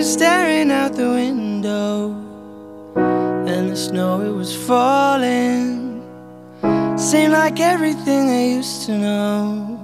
was staring out the window, and the snow, it was falling. Seemed like everything I used to know,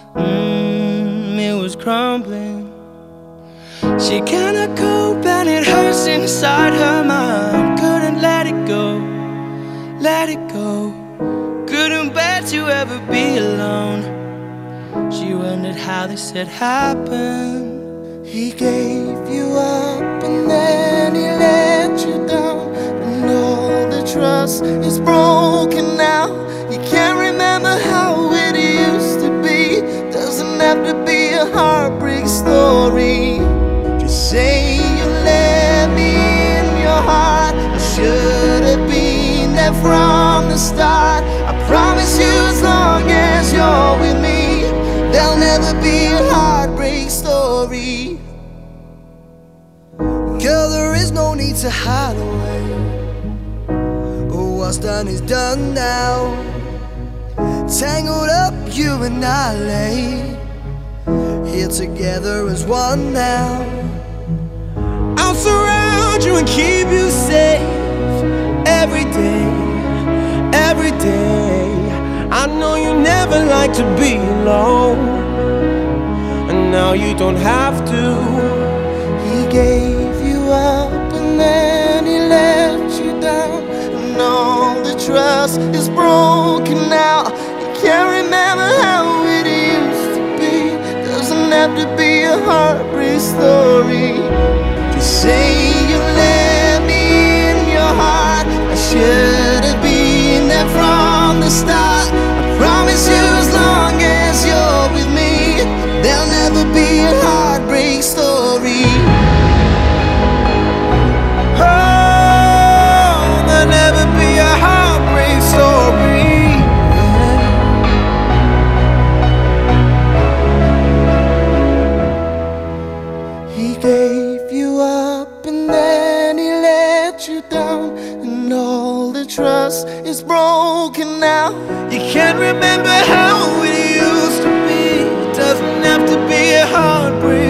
it was crumbling. She cannot cope and it hurts inside her mind. Couldn't let it go, let it go. Couldn't bear to ever be alone. She wondered how this had happened. He gave you up and then he let you down, and all the trust is broken now. You can't remember how it used to be. Doesn't have to be a heartbreak story. Just say you let me in your heart. I should have been there from the start. I promise you, as long as you're with me, there'll never be a heartbreak story. Girl, there is no need to hide away. What's done is done now. Tangled up, you and I lay here together as one now. I'll surround you and keep you safe every day, every day. I know you never like to be alone, and now you don't have to. He gave you up and then he let you down, and all the trust is broken now. You can't remember how it used to be. Doesn't have to be a heartbreak story. Just say you let me in your heart. I should have been there from the start. I promise you, as long as you're with me, there'll never be a heartbreak story. Never be a heartbreak story. He gave you up and then he let you down, and all the trust is broken now. You can't remember how it used to be. It doesn't have to be a heartbreak